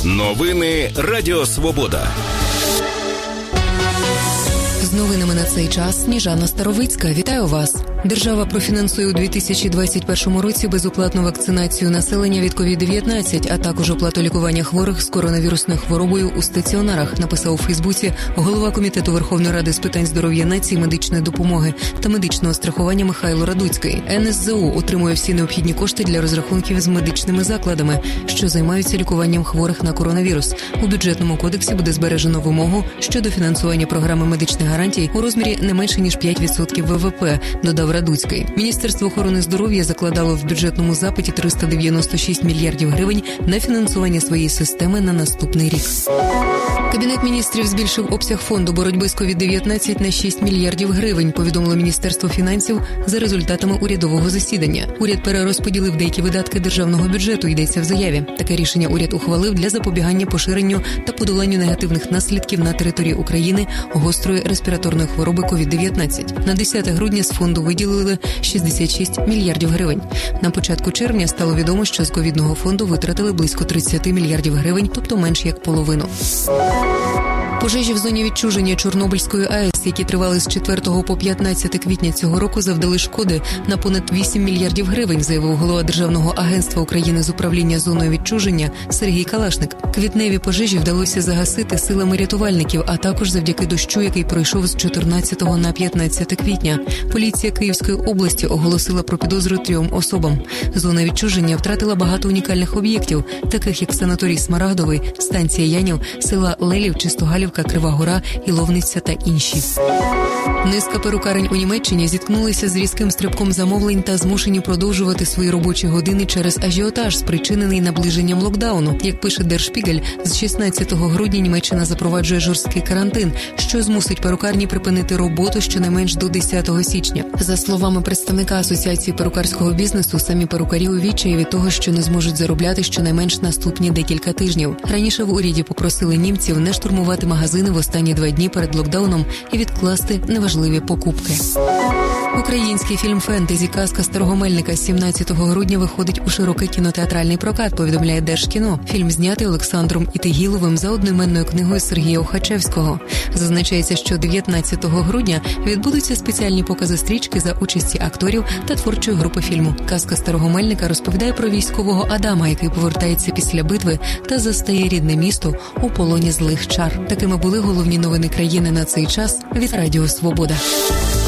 Новини Радіо Свобода. З новинами на цей час Сніжана Старовицька. Вітаю вас. Держава профінансує у 2021 році безоплатну вакцинацію населення від COVID-19, а також оплату лікування хворих з коронавірусною хворобою у стаціонарах, написав у Фейсбуці голова Комітету Верховної Ради з питань здоров'я нації, медичної допомоги та медичного страхування Михайло Радуцький. НСЗУ отримує всі необхідні кошти для розрахунків з медичними закладами, що займаються лікуванням хворих на коронавірус. У бюджетному кодексі буде збережено вимогу щодо фінансування програми медичних гарантій у розмірі не менше, ніж 5% ВВП, додав Радуцький. Міністерство охорони здоров'я закладало в бюджетному запиті 396 мільярдів гривень на фінансування своєї системи на наступний рік. Кабінет міністрів збільшив обсяг фонду боротьби з COVID-19 на 6 мільярдів гривень, повідомило Міністерство фінансів за результатами урядового засідання. Уряд перерозподілив деякі видатки державного бюджету, йдеться в заяві. Таке рішення уряд ухвалив для запобігання поширенню та подоланню негативних наслідків на території України гострої респіраторної хвороби COVID-19. На 10 грудня з фонду виділили 66 мільярдів гривень. На початку червня стало відомо, що з ковідного фонду витратили близько 30 мільярдів гривень, тобто менш як половину. Пожежі в зоні відчуження Чорнобильської АЕС, які тривали з 4 по 15 квітня цього року, завдали шкоди на понад 8 мільярдів гривень, заявив голова Державного агентства України з управління зоною відчуження Сергій Калашник. Квітневі пожежі вдалося загасити силами рятувальників, а також завдяки дощу, який пройшов з 14 на 15 квітня. Поліція Київської області оголосила про підозру 3 особам. Зона відчуження втратила багато унікальних об'єктів, таких як санаторій Смарагдовий, станція Янів, села Лелів, Чистогалівка, Крива Гора, Іловниця та інші. Низка перукарень у Німеччині зіткнулися з різким стрибком замовлень та змушені продовжувати свої робочі години через ажіотаж, спричинений наближенням локдауну. Як пише Der Spiegel, з 16 грудня Німеччина запроваджує жорсткий карантин, що змусить перукарні припинити роботу щонайменш до 10 січня. За словами представника Асоціації перукарського бізнесу, самі перукарі у відчаї від того, що не зможуть заробляти щонайменш наступні декілька тижнів. Раніше в уряді попросили німців не штурмувати магазини в останні 2 дні перед локдауном і відкласти неважливі покупки. Український фільм «Фентезі. Казка старого мельника» 17 грудня виходить у широкий кінотеатральний прокат, повідомляє Держкіно. Фільм знятий Олександром Ітигіловим за одноіменною книгою Сергія Охачевського. Зазначається, що 19 грудня відбудуться спеціальні покази стрічки за участі акторів та творчої групи фільму. Казка старого мельника розповідає про військового Адама, який повертається після битви та застає рідне місто у полоні злих чар. Такими були головні новини країни на цей час від Радіо Свобода.